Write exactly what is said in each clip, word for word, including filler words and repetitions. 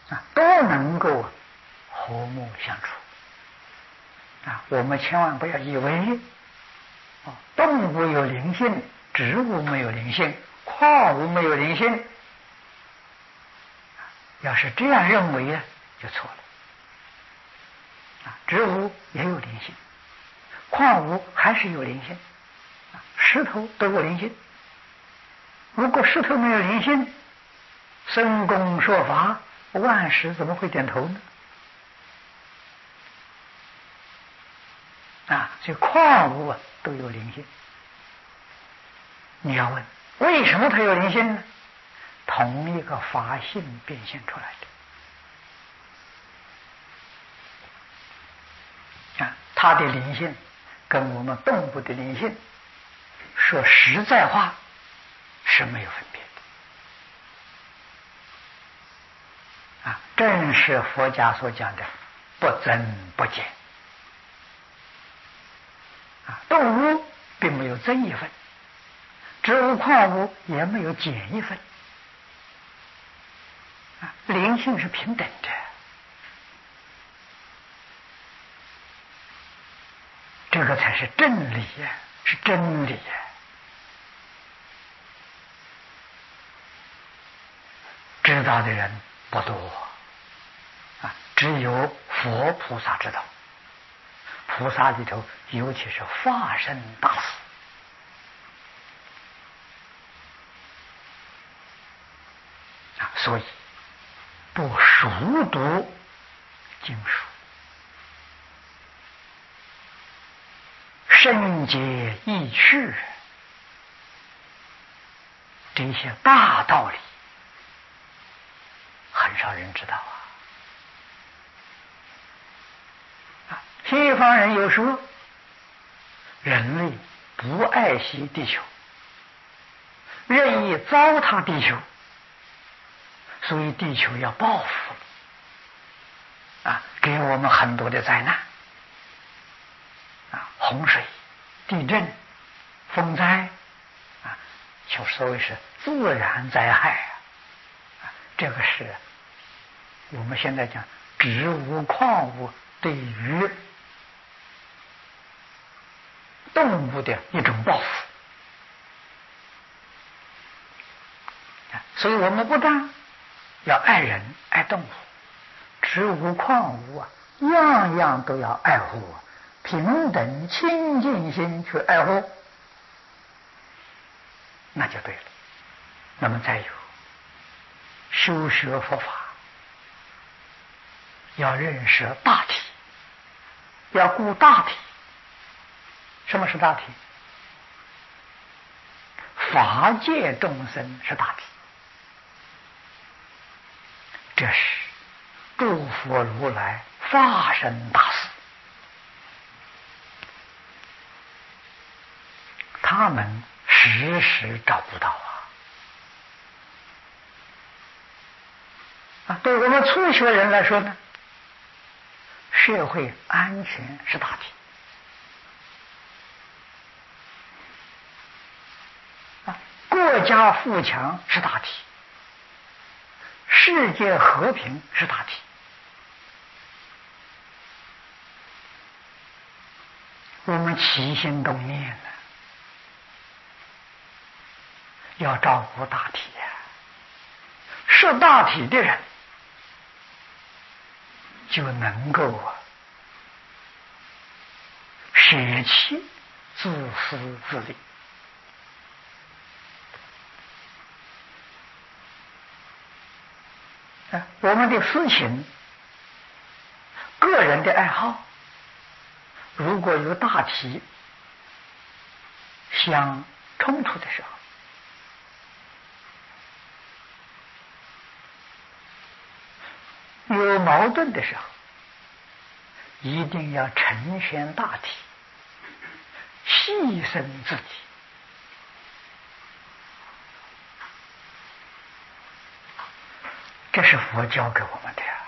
啊，都能够和睦相处。啊，我们千万不要以为啊，动物有灵性，植物没有灵性，矿物没有灵性。要是这样认为呢，就错了。啊，植物也有灵性，矿物还是有灵性，啊，石头都有灵性。如果石头没有灵性，僧公说法，万事怎么会点头呢？啊，所以矿物啊都有灵性。你要问为什么它有灵性呢？同一个法性变现出来的啊，它的灵性跟我们动物的灵性，说实在话是没有分别的啊，正是佛家所讲的不增不减啊，动物并没有增一分，植物矿物也没有减一分。灵性是平等的，这个才是真理呀，是真理呀。知道的人不多啊，只有佛菩萨知道。菩萨里头，尤其是法身大士啊，所以不熟读经书，深解意趣，这些大道理很少人知道啊。西方人有说，人类不爱惜地球，任意糟蹋地球，所以地球要报复啊，给我们很多的灾难啊，洪水、地震、风灾啊，就所谓是自然灾害啊。这个是我们现在讲植物、矿物对于动物的一种报复啊，所以我们不但要爱人、爱动物，植物、矿物啊，样样都要爱护，平等清净心去爱护，那就对了。那么再有修学佛法，要认识大体，要顾大体。什么是大体？法界众生是大体，这是诸佛如来法身大士，他们时时照顾到啊。啊，对我们初学人来说呢，社会安全是大体啊，国家富强是大体，世界和平是大体。我们起心动念呢，要照顾大体呀、啊。识大体的人，就能够啊舍弃自私自利啊。我们的私情、个人的爱好，如果有大体相冲突的时候，有矛盾的时候，一定要承宣大体，牺牲自己。这是佛教给我们的呀。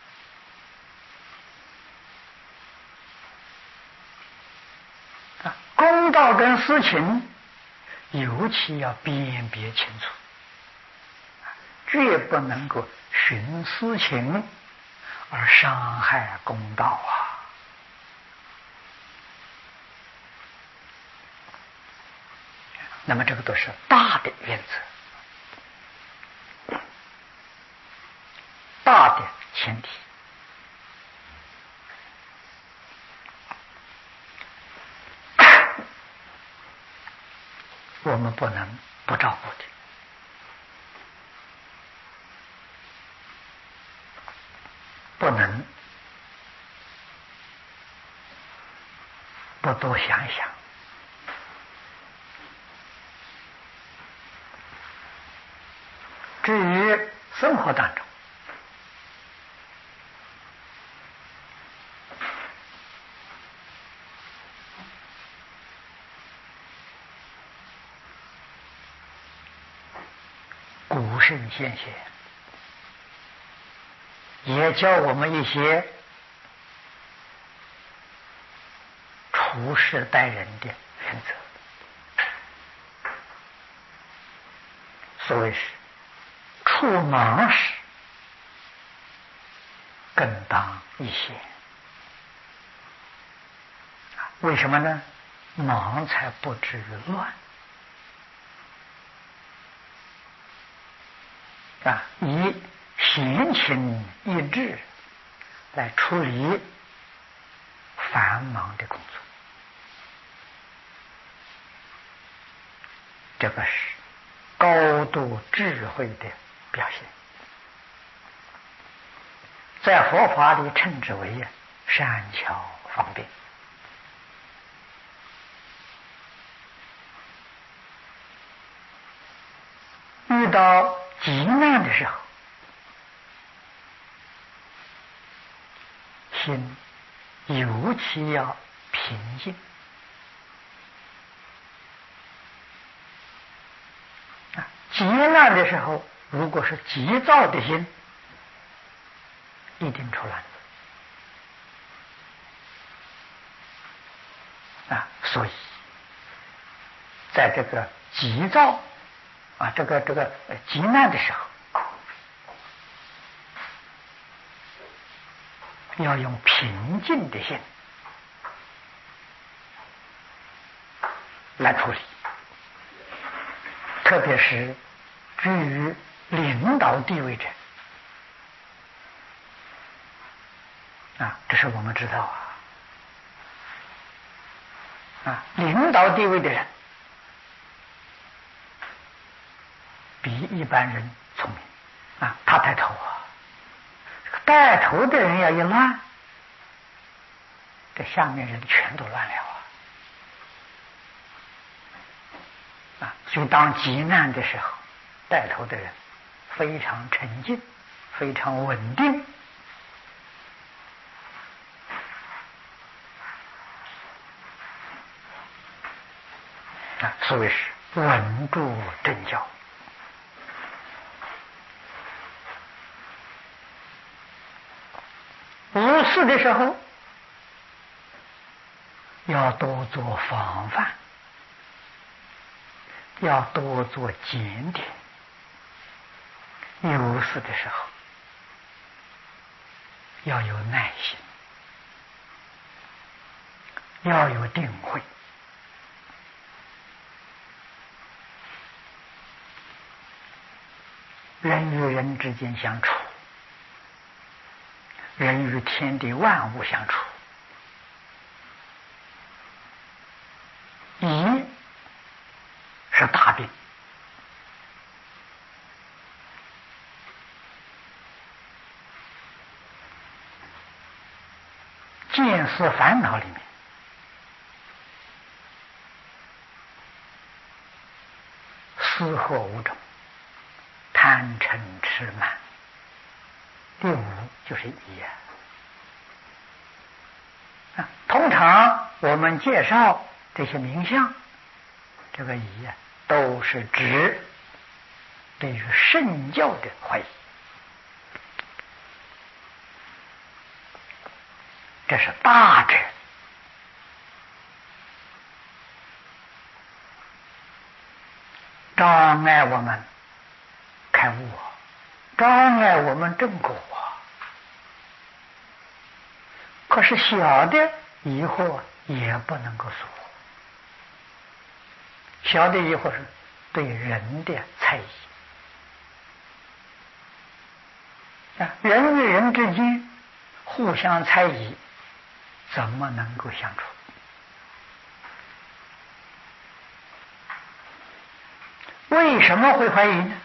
啊，公道跟私情尤其要辨别清楚。 绝不能够徇私情而伤害公道啊！那么这个都是大的原则，大的前提。我们不能不照顾的，不能不多想一想。至于生活当中，古圣先贤也教我们一些处事待人的原则。所谓是处忙时更当一闲，为什么呢？忙才不至于乱啊！以闲情逸致来处理繁忙的工作，这个是高度智慧的表现，在佛法里称之为善巧方便。遇到急难的时候，心尤其要平静啊！急难的时候，如果是急躁的心，一定出乱子啊！所以，在这个急躁啊，这个这个急难的时候，要用平静的心来处理，特别是居于领导地位者啊，这是我们知道啊啊，领导地位的人比一般人聪明啊，他带头啊，带头的人要一乱，这下面人全都乱了啊！啊，所以当急难的时候，带头的人非常沉静，非常稳定啊，所谓是稳住阵脚。无事的时候，要多做防范，要多做检点。有事的时候，要有耐心，要有定慧。人与人之间相处，人与天地万物相处，疑是大病，见思烦恼里面，思惑五种，贪嗔痴慢，第五就是疑啊。通常我们介绍这些名相，这个疑啊，都是指对于圣教的怀疑，这是大者，障碍我们开悟障碍我们正果啊。可是小的疑惑也不能够说。小的疑惑是对人的猜疑啊，人与人之间互相猜疑，怎么能够相处？为什么会怀疑呢？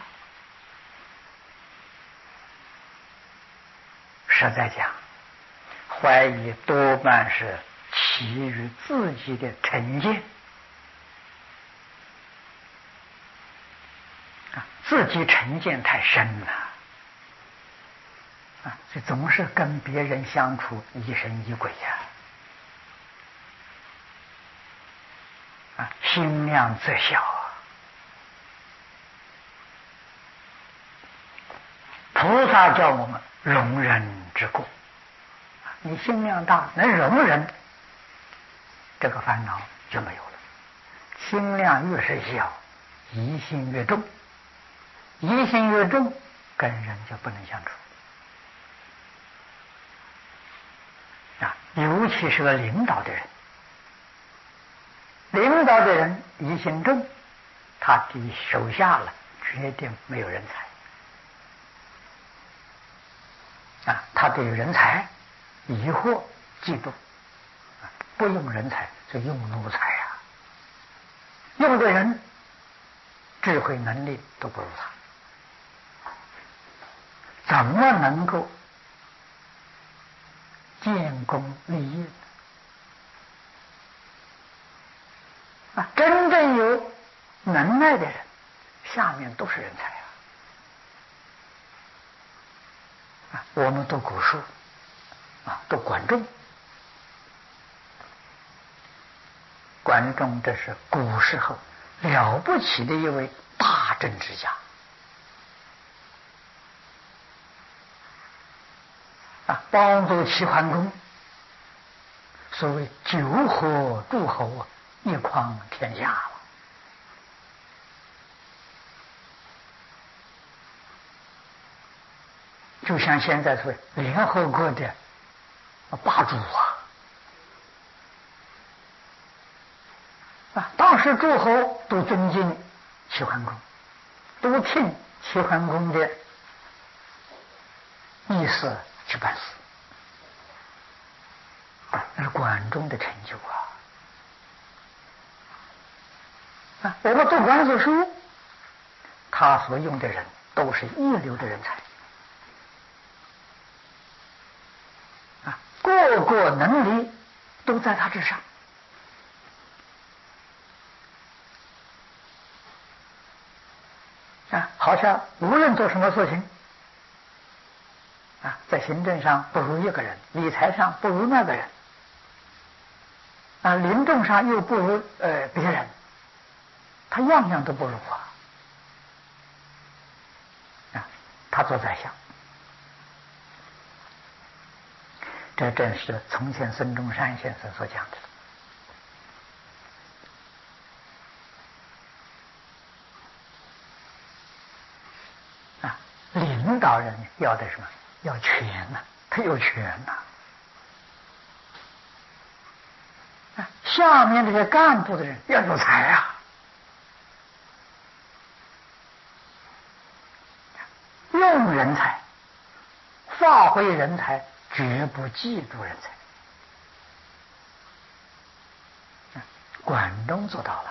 实在讲，怀疑多半是起于自己的成见啊，自己成见太深了啊，所以总是跟别人相处疑神疑鬼呀啊，心量则小啊。菩萨叫我们容人之过，你心量大，能容人，这个烦恼就没有了。心量越是小，疑心越重，疑心越重，跟人就不能相处啊。尤其是个领导的人，领导的人疑心重，他的手下了决定没有人才。啊，他对人才疑惑嫉妒，啊，不用人才就用奴才呀、啊，用的人智慧能力都不如他，怎么能够建功立业呢？啊，真正有能耐的人，下面都是人才啊。我们读古书啊，读管仲。管仲这是古时候了不起的一位大政治家啊，帮助齐桓公，所谓九合诸侯啊，一匡天下了。就像现在说联合国的霸主啊，啊，当时诸侯都尊敬齐桓公，都听齐桓公的意思去办事，啊，那是管仲的成就啊！啊，我们读管子书，他所用的人都是一流的人才。个个能力都在他之上啊，好像无论做什么事情啊，在行政上不如一个人，理财上不如那个人啊，临政上又不如呃别人，他样样都不如啊啊，他做宰相。这正是从前孙中山先生所讲的啊，领导人要的什么？要权呐、啊，他有权呐、啊。啊，下面这些干部的人要有才啊，用人才，发挥人才，绝不嫉妒人才。管仲做到了。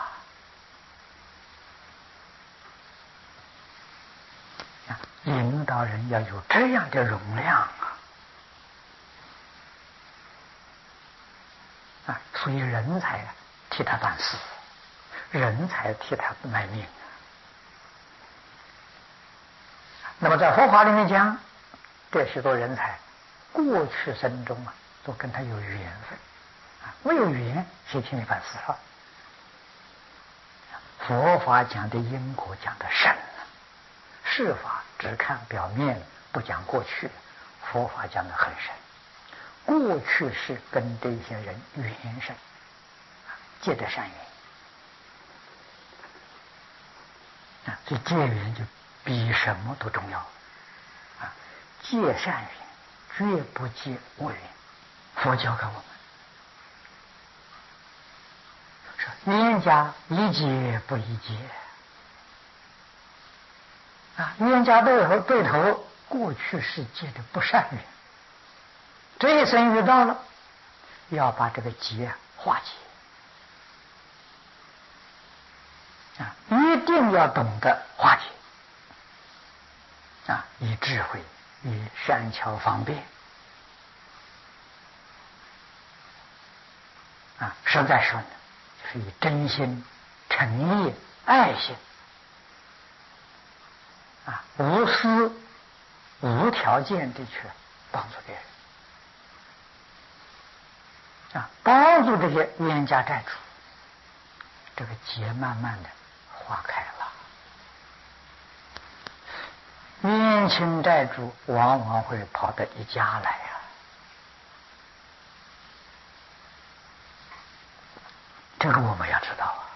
领导人要有这样的容量啊！啊，所以人才啊替他办事，人才替他卖命。那么在佛法里面讲，这许多人才过去生中啊都跟他有缘分啊，没有缘谁替你办事啊？佛法讲的因果讲的深啊，事法只看表面不讲过去，佛法讲的很深。过去是跟这些人缘深，结的善缘啊，这结缘就比什么都重要戒善缘，绝不戒恶缘。佛教给我们说，冤家宜解不宜结啊！冤家对头对头，过去世界的不善缘，这一生遇到了，要把这个结化解啊！一定要懂得化解啊！以智慧，以善巧方便啊！实在说呢，就是以真心、诚意、爱心啊，无私、无条件的去帮助别人啊，帮助这些冤家债主，这个结慢慢的化开了。冤亲债主往往会跑到一家来啊，这个我们要知道啊。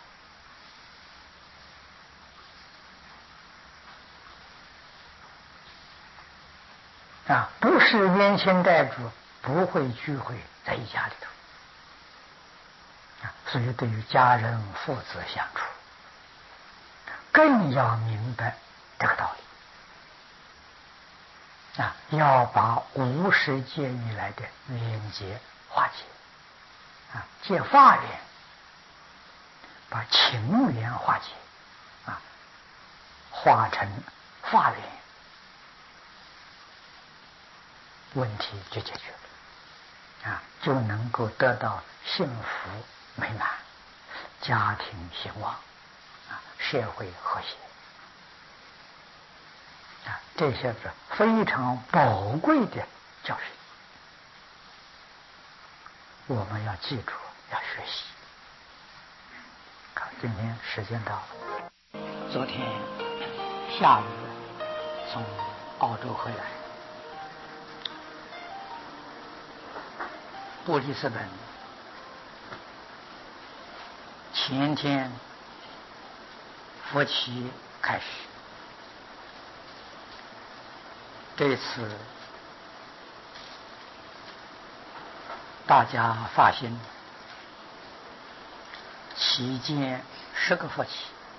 啊，不是冤亲债主不会聚会在一家里头啊，所以对于家人父子相处，更要明白这个道理啊，要把无始界以来的冤结化解啊，借法缘把情缘化解啊，化成法缘，问题就解决了啊，就能够得到幸福美满，家庭兴旺啊，社会和谐啊，这些是非常宝贵的教训，我们要记住，要学习。好，今天时间到了。昨天下午从澳洲回来，布里斯本前天佛期开始，这次大家发心期间十个佛期，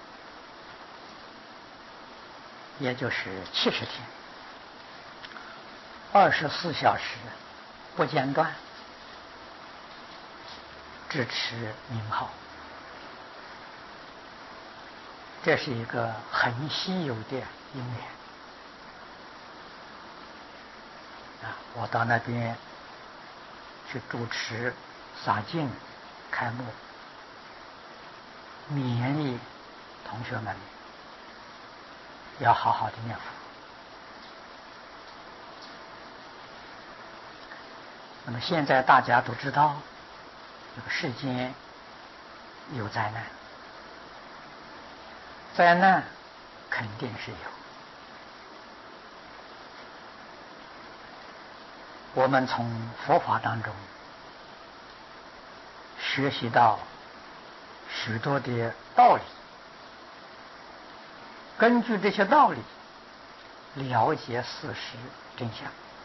也就是七十天，二十四小时不间断支持名号，这是一个很稀有的因缘啊！我到那边去主持洒净开幕，勉励同学们要好好的念佛。那么现在大家都知道，这个世间有灾难，灾难肯定是有。我们从佛法当中学习到许多的道理，根据这些道理了解事实真相。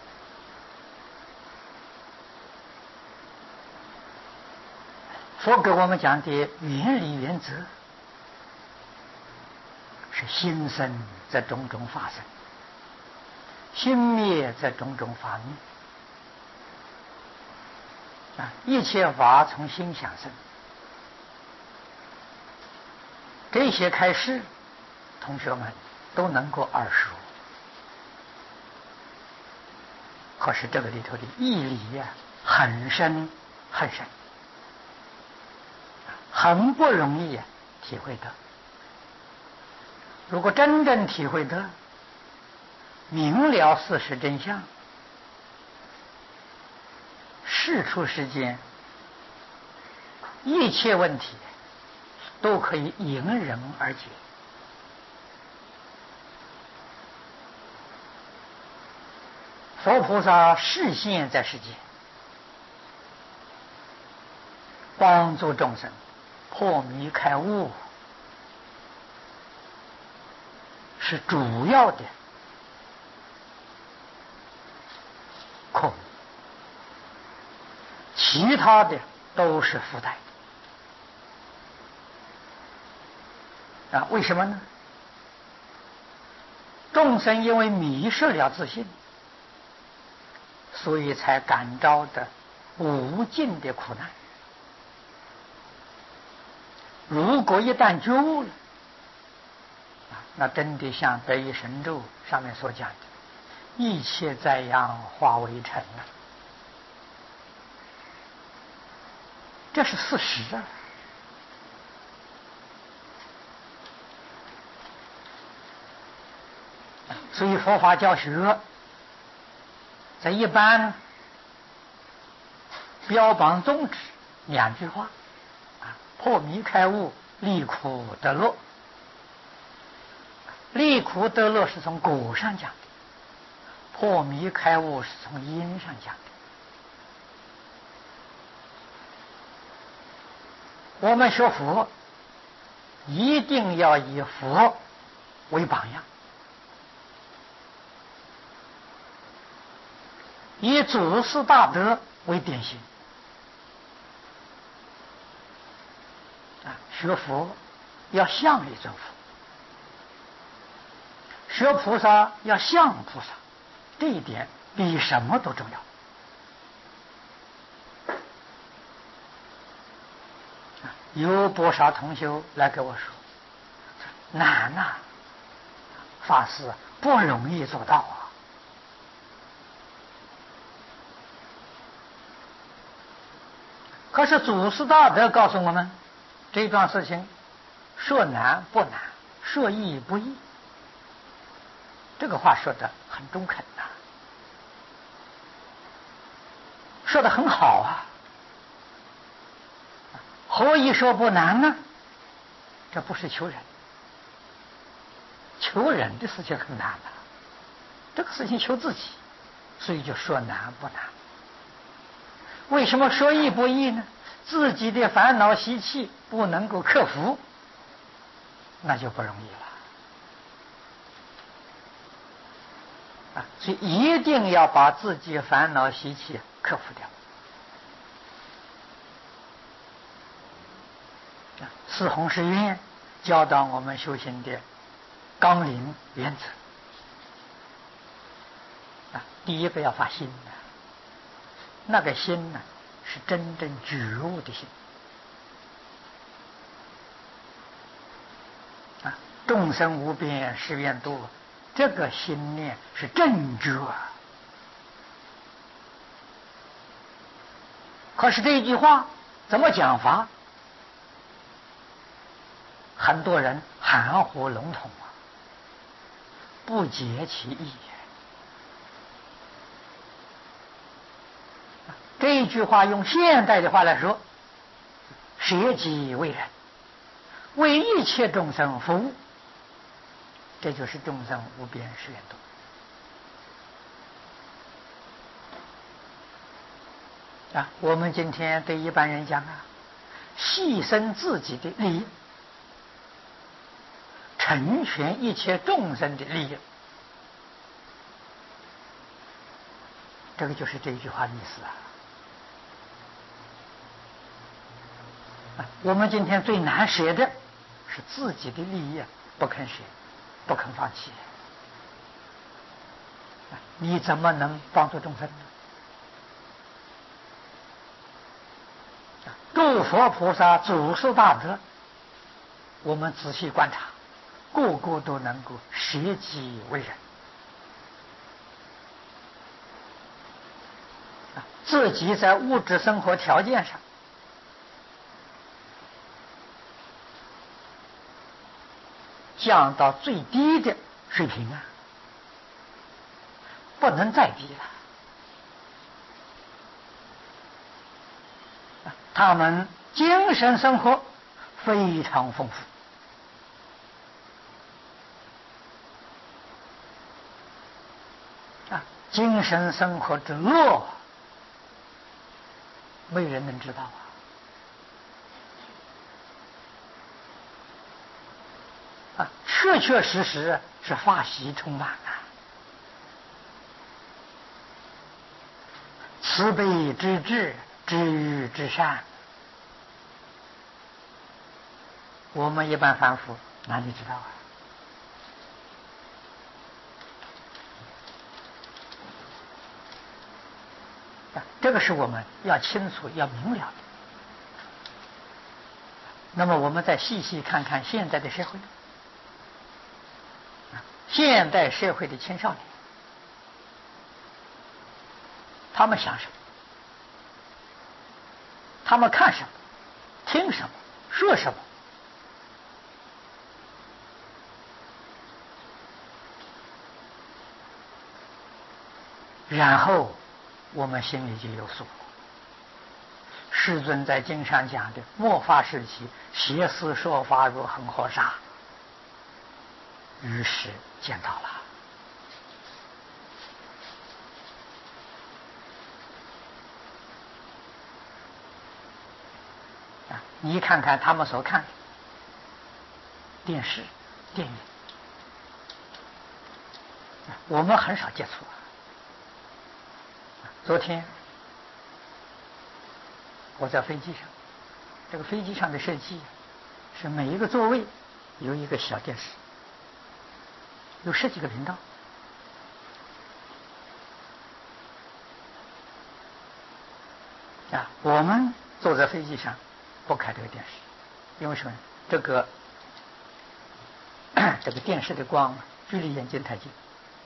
佛给我们讲的原理原则是心生则种种法生，心灭则种种法灭啊！一切法从心想生，这些开示同学们都能够耳熟。可是这个里头的义理呀、啊，很深很深，很不容易、啊、体会得。如果真正体会得，明了事实真相，事出世间，一切问题都可以迎刃而解。佛菩萨示现在世间，帮助众生破迷开悟，是主要的空，其他的都是附带的啊。为什么呢？众生因为迷失了自性，所以才感召的无尽的苦难。如果一旦觉悟了，那真的像《得一神咒》上面所讲的，一切灾殃化为尘了，这是事实啊。所以佛法教学在一般标榜宗旨两句话啊：破迷开悟，离苦得乐。离苦得乐是从果上讲的，破迷开悟是从因上讲的。我们学佛一定要以佛为榜样，以祖师大德为典型啊！学佛要像一尊佛，学菩萨要像菩萨，这一点比什么都重要。有不少同修来跟我说：“难呐、啊，法师不容易做到啊。”可是祖师大德告诉我们，这桩事情说难不难，说易不易。这个话说的很中肯呐、啊，说的很好啊。何以说不难呢？这不是求人，求人的事情很难的，这个事情求自己，所以就说难不难。为什么说易不易呢？自己的烦恼习气不能够克服，那就不容易了啊！所以一定要把自己烦恼习气克服掉。四弘誓愿教导我们修行的纲领原则啊，第一个要发心的，那个心呢是真正觉悟的心啊，众生无边誓愿度，这个心念是正觉啊。可是这句话怎么讲法？很多人含糊笼统啊，不解其意。这一句话用现代的话来说，舍己为人，为一切众生服务，这就是众生无边誓愿度啊。我们今天对一般人讲啊，牺牲自己的利益，成全一切众生的利益，这个就是这一句话的意思啊。我们今天最难舍的是自己的利益，不肯舍，不肯放弃。你怎么能帮助众生呢？诸佛菩萨、祖师大德，我们仔细观察，个个都能够舍己为人，自己在物质生活条件上降到最低的水平啊，不能再低了。他们精神生活非常丰富啊，精神生活之乐，没人能知道啊。啊，确确实实是法喜充满啊！ 慈悲之至，知遇之善。我们一般凡夫哪里知道啊？这个是我们要清楚、要明了的。那么，我们再细细看看现在的社会，现代社会的青少年，他们想什么？他们看什么？听什么？说什么？然后我们心里就有数了。世尊在经上讲的末法时期，邪思说法如恒河沙，于是见到了。啊，你看看他们所看的电视、电影，我们很少接触啊。昨天我在飞机上，这个飞机上的设计是每一个座位有一个小电视，有十几个频道。啊，我们坐在飞机上不开这个电视，因为什么？这个这个电视的光距离眼睛太近，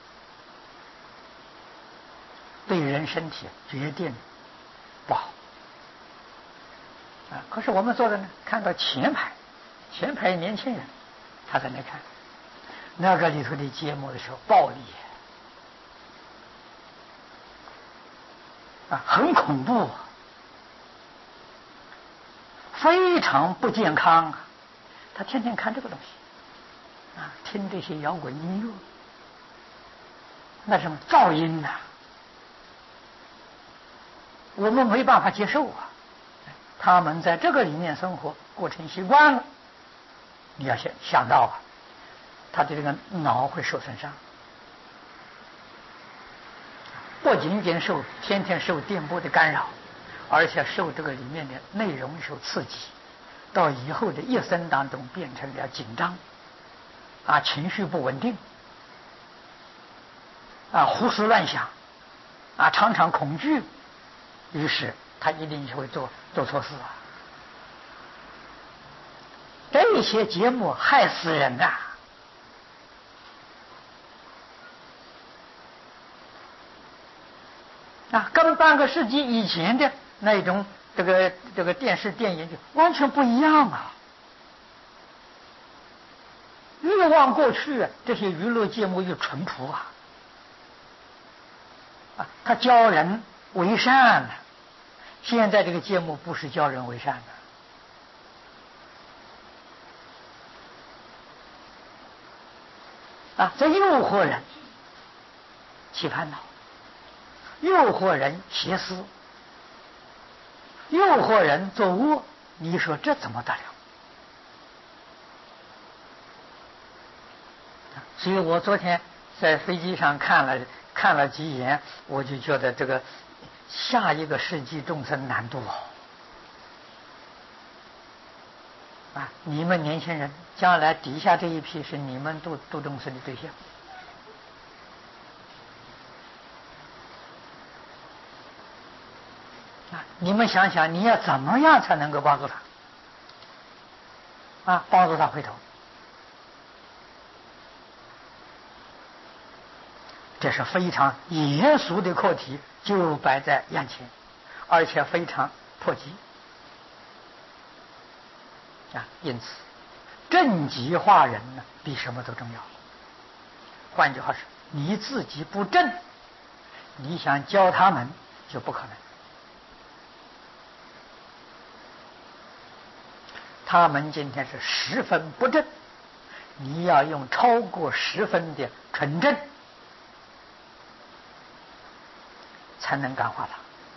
对人身体决定不好。啊！可是我们坐的呢，看到前排，前排年轻人，他在那看，那个里头的节目的时候暴力啊，很恐怖啊，非常不健康啊！他天天看这个东西，啊，听这些摇滚音乐，那什么噪音呐、啊，我们没办法接受啊。他们在这个里面生活，过成习惯了，你要想想到啊，他的这个脑会受损伤，不仅仅受天天受电波的干扰，而且受这个里面的内容受刺激，到以后的一生当中变成了紧张，啊，情绪不稳定，啊，胡思乱想，啊，常常恐惧，于是他一定就会做做错事啊！这些节目害死人呐、啊！啊，跟半个世纪以前的那种这个这个电视电影就完全不一样啊！越往过去，这些娱乐节目越淳朴啊！啊，他教人为善呢。现在这个节目不是教人为善的啊，这诱惑人起烦恼，诱惑人邪思，诱惑人做恶，你说这怎么得了？所以我昨天在飞机上看了看了几眼，我就觉得这个下一个世纪众生难度哦。啊，你们年轻人将来底下这一批是你们度度众生的对象。啊，你们想想，你要怎么样才能够帮助他？啊，帮助他回头，这是非常严肃的课题，就摆在眼前，而且非常迫切。啊，因此，正极化人呢，比什么都重要。换句话说，你自己不正，你想教他们就不可能。他们今天是十分不正，你要用超过十分的纯正，才能感化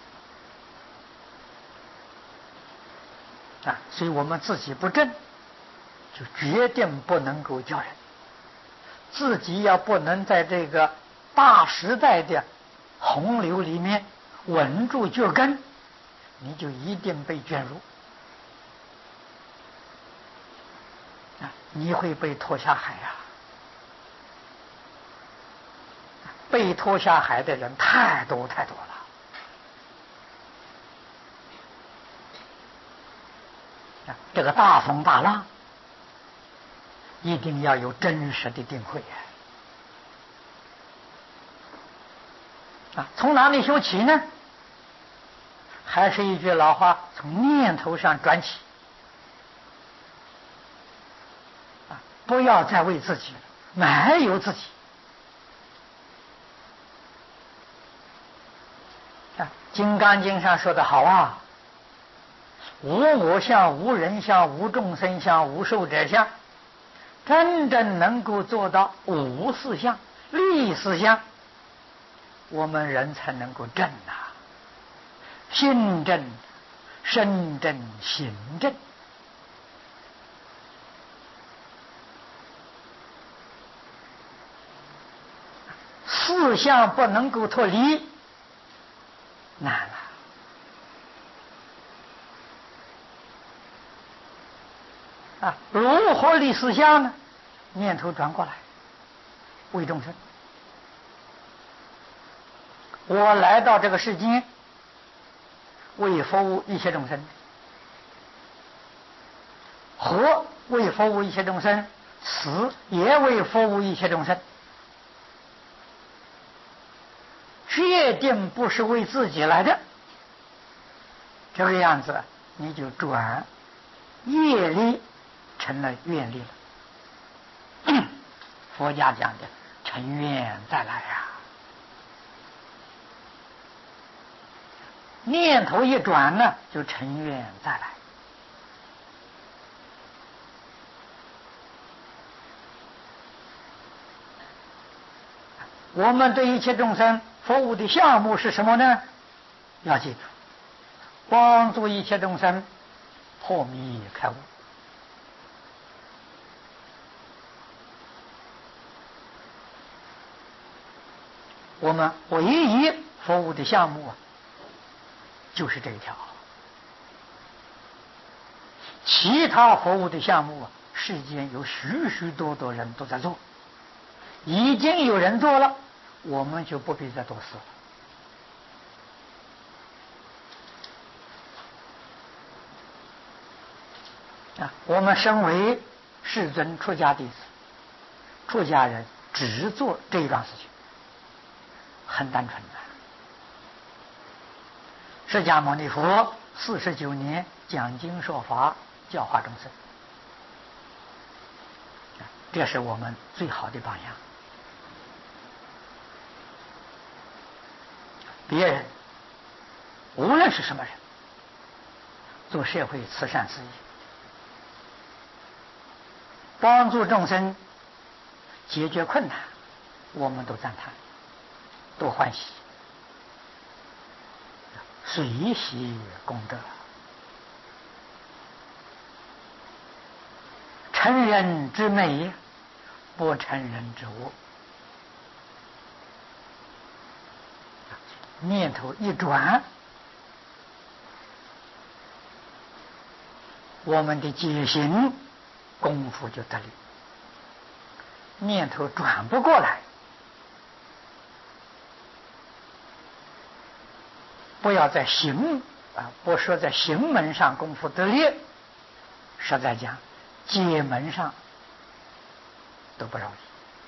他。啊，所以我们自己不正，就决定不能够教人。自己要不能在这个大时代的洪流里面稳住脚跟，你就一定被卷入啊！你会被拖下海啊！被拖下海的人太多太多了啊！这个大风大浪，一定要有真实的定慧啊！从哪里修起呢？还是一句老话，从念头上转起啊！不要再为自己了，没有自己啊！《金刚经》上说的好啊，无我相、无人相、无众生相、无寿者相，真正能够做到无四相、立四相，我们人才能够正啊，心正、身正、行正。四相不能够脱离，难了啊！如何立四相呢？念头转过来，为众生。我来到这个世间，为服务一切众生。活为服务一切众生，死也为服务一切众生。决定不是为自己来的，这个样子你就转业力成了愿力了。佛家讲的成愿再来呀、啊，念头一转呢，就成愿再来。我们对一切众生服务的项目是什么呢？要记住，帮助一切众生破迷开悟。我们唯一服务的项目啊，就是这一条。其他服务的项目啊，世间有许许多多人都在做，已经有人做了，我们就不必再多事了。啊，我们身为世尊出家弟子，出家人只做这一桩事情，很单纯的。释迦牟尼佛四十九年讲经说法，教化众生，这是我们最好的榜样。别人无论是什么人，做社会慈善事业，帮助众生解决困难，我们都赞叹，都欢喜，随喜功德。成人之美，不成人之恶。念头一转，我们的解行功夫就得力。念头转不过来，不要在行啊，不说在行门上功夫得力，实在讲解门上都不容易。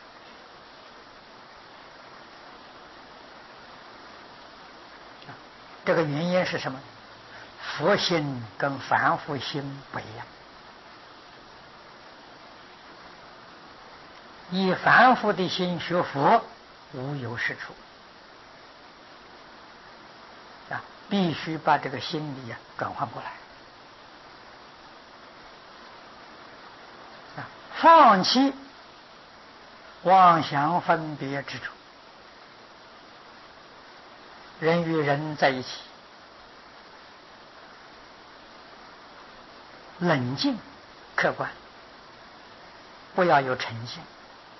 这个原因是什么？佛心跟凡夫心不一样。以凡夫的心学佛，无有是处啊！必须把这个心理啊转换过来啊，放弃妄想分别之处。人与人在一起，冷静客观，不要有成见。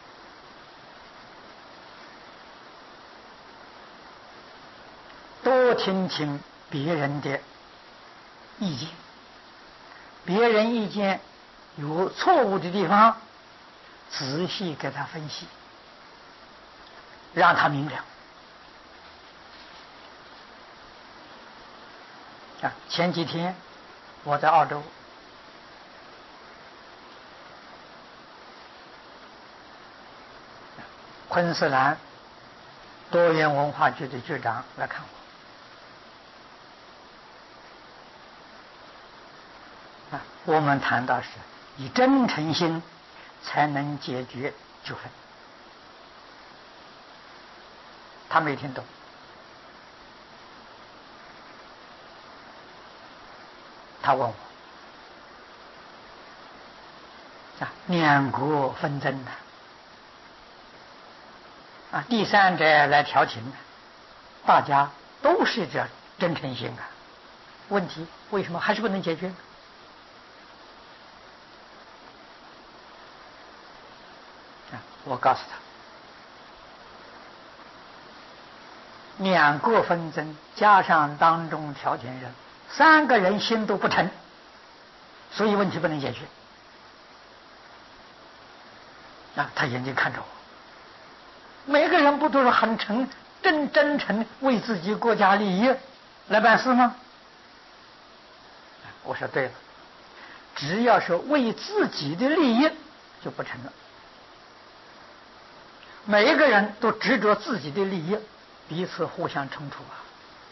多听听别人的意见，别人意见有错误的地方，仔细给他分析，让他明了。啊，前几天我在澳洲，昆士兰多元文化局的局长来看我。啊，我们谈到是以真诚心才能解决纠纷。他没听懂。他问我啊，两国纷争的啊，第三者来调停的，大家都是这真诚心啊，问题为什么还是不能解决？啊，我告诉他，两国纷争加上当中调停人，三个人心都不诚，所以问题不能解决。啊，他眼睛看着我，每个人不都是很诚、真真诚为自己国家利益来办事吗？我说对了，只要是为自己的利益就不成了。每一个人都执着自己的利益，彼此互相冲突啊，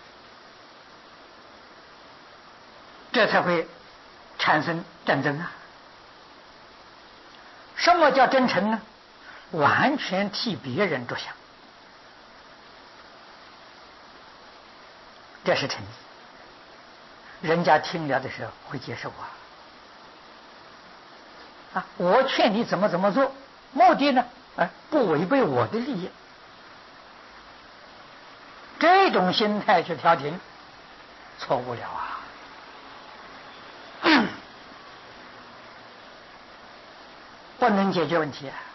这才会产生战争啊。什么叫真诚呢？完全替别人着想，这是诚意。人家听了的时候会接受啊。啊，我劝你怎么怎么做，目的呢，啊，不违背我的利益。这种心态去调停，错误了啊！不能解决问题啊！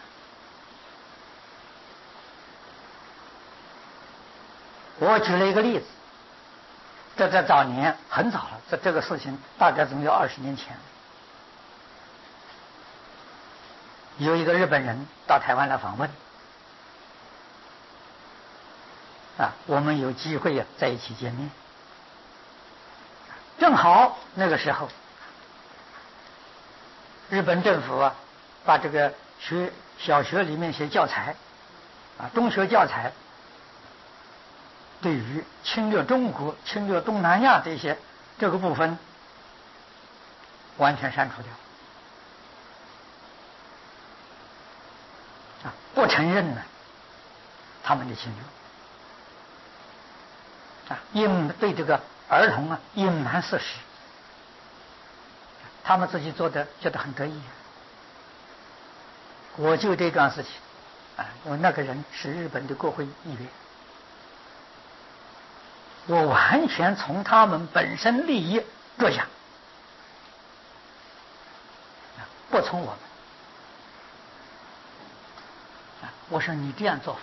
我举了一个例子，这在早年很早了，这这个事情大概总有二十年前。有一个日本人到台湾来访问，啊，我们有机会啊在一起见面。正好那个时候，日本政府啊，把这个学小学里面写教材，啊，中学教材，对于侵略中国、侵略东南亚这些这个部分，完全删除掉。啊，不承认呢他们的侵略，啊，隐对这个儿童啊隐瞒事实，他们自己做的觉得很得意。我就这桩事情，啊，我那个人是日本的国会议员，我完全从他们本身利益着想，不从我们。我说你这样做法，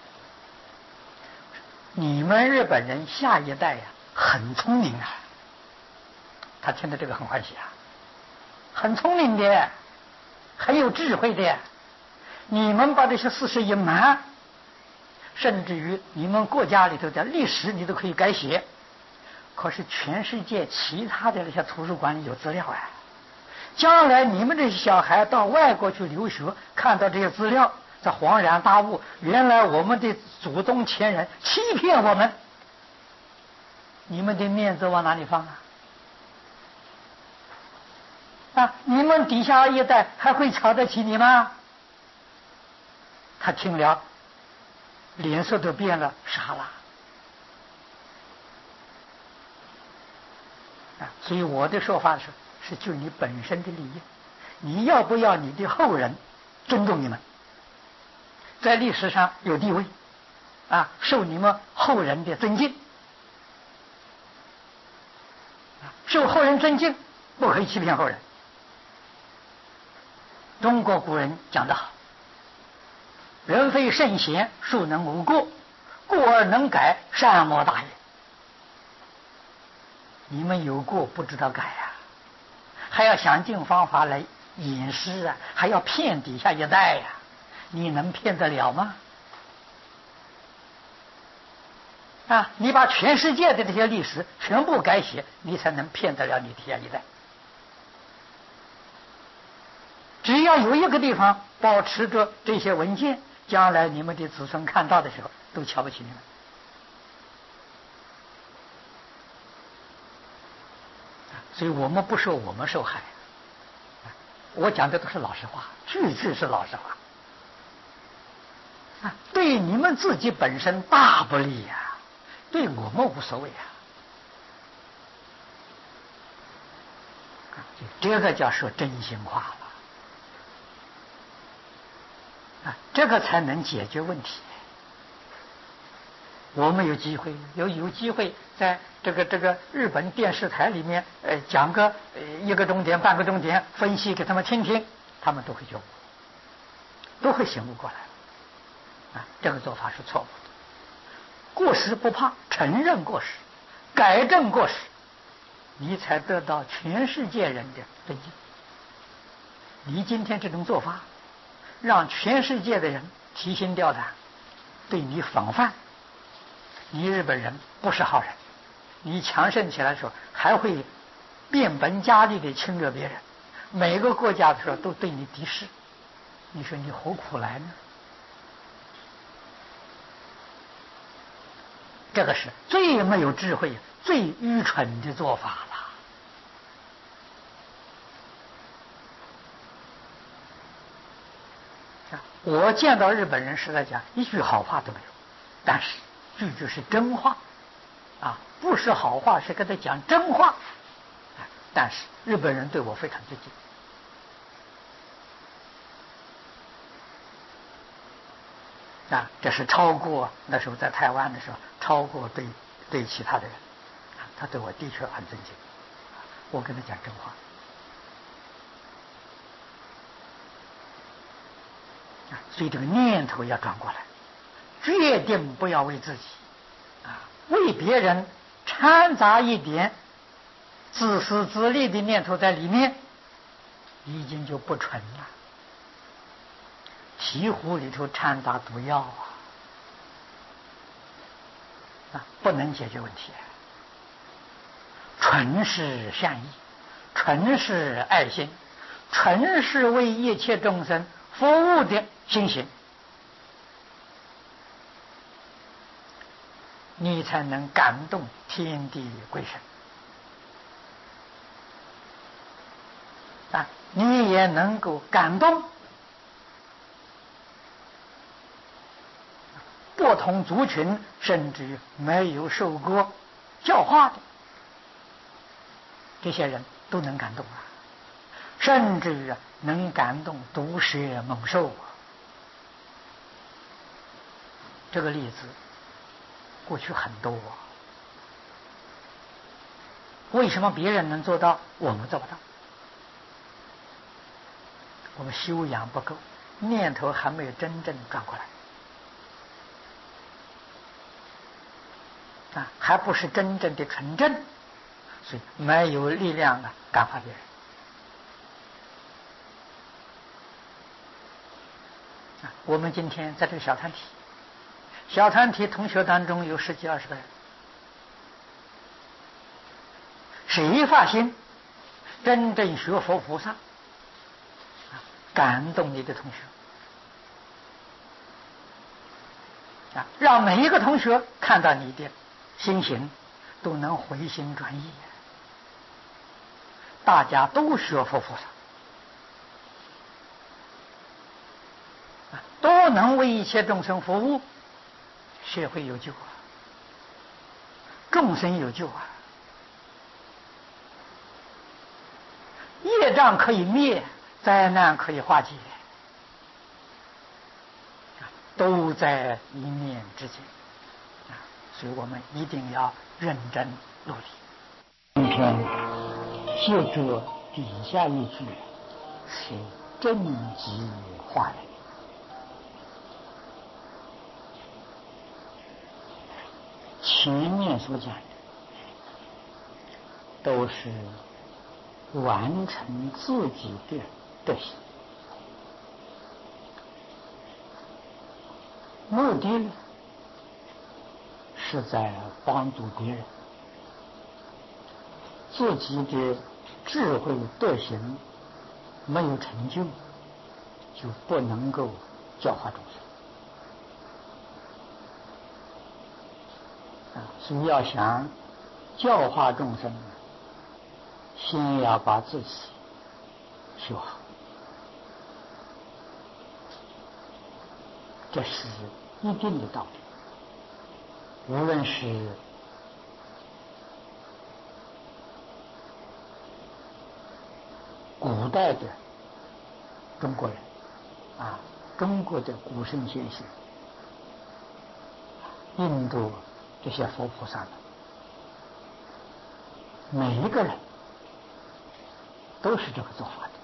你们日本人下一代呀很聪明啊。他听到这个很欢喜啊，很聪明的，很有智慧的。你们把这些事实隐瞒，甚至于你们国家里头的历史你都可以改写，可是全世界其他的那些图书馆里有资料啊。将来你们这些小孩到外国去留学，看到这些资料，这恍然大悟，原来我们的祖宗前人欺骗我们，你们的面子往哪里放啊？啊，你们底下一代还会瞧得起你吗？他听了，脸色都变了，傻了。啊，所以我的说法是，是就你本身的利益，你要不要你的后人尊重你们，在历史上有地位，啊，受你们后人的尊敬，啊，受后人尊敬，不可以欺骗后人。中国古人讲得好，人非圣贤，孰能无过？过而能改，善莫大也。 你们有过不知道改呀、啊，还要想尽方法来掩饰啊，还要骗底下一代呀、啊，你能骗得了吗？啊！你把全世界的这些历史全部改写，你才能骗得了你底下一代。只要有一个地方保持着这些文件，将来你们的子孙看到的时候，都瞧不起你们。所以我们不说我们受害，我讲的都是老实话，句句是老实话。啊，对你们自己本身大不利呀、啊，对我们无所谓啊。这个叫说真心话了，啊，这个才能解决问题。我们有机会，有有机会在这个这个日本电视台里面，呃，讲个呃一个钟点、半个钟点，分析给他们听听，他们都会觉悟，都会醒悟过来。啊，这个做法是错误的。过失不怕，承认过失，改正过失，你才得到全世界人的尊敬。你今天这种做法，让全世界的人提心吊胆，对你防范。你日本人不是好人，你强盛起来的时候还会变本加厉的侵略别人，每个国家的时候都对你敌视，你说你何苦来呢？这个是最没有智慧、最愚蠢的做法了。我见到日本人实在讲一句好话都没有，但是句句是真话，啊，不是好话，是跟他讲真话。但是日本人对我非常尊敬。啊，这是超过那时候在台湾的时候，超过对对其他的人，啊，他对我的确很尊敬。我跟他讲真话。啊，所以这个念头要转过来，决定不要为自己，啊，为别人掺杂一点自私自利的念头在里面，已经就不纯了。醍醐里头掺杂毒药啊，啊，不能解决问题。纯是善意，纯是爱心，纯是为一切众生服务的心行，你才能感动天地鬼神啊！你也能够感动不同族群，甚至没有受过教化的这些人都能感动啊，甚至能感动毒蛇猛兽啊。这个例子过去很多啊，为什么别人能做到，我们做不到？我们修养不够，念头还没有真正转过来。啊，还不是真正的纯正，所以没有力量啊感化别人。啊，我们今天在这个小团体，小团体同学当中有十几二十个人，谁发心真正学佛菩萨，啊，感动你的同学，啊，让每一个同学看到你的心行，都能回心转意，大家都学佛菩萨，都能为一切众生服务，社会有救啊，众生有救啊，业障可以灭，灾难可以化解，都在一念之间。所以我们一定要认真努力。今天写着底下一句是真极化人，前面所讲的都是完成自己的德行，目的呢是在帮助别人，自己的智慧德行没有成就，就不能够教化众生啊。所以要想教化众生，先要把自己修好，这是一定的道理。无论是古代的中国人啊，中国的古圣先贤，印度这些佛菩萨们，每一个人都是这个做法的。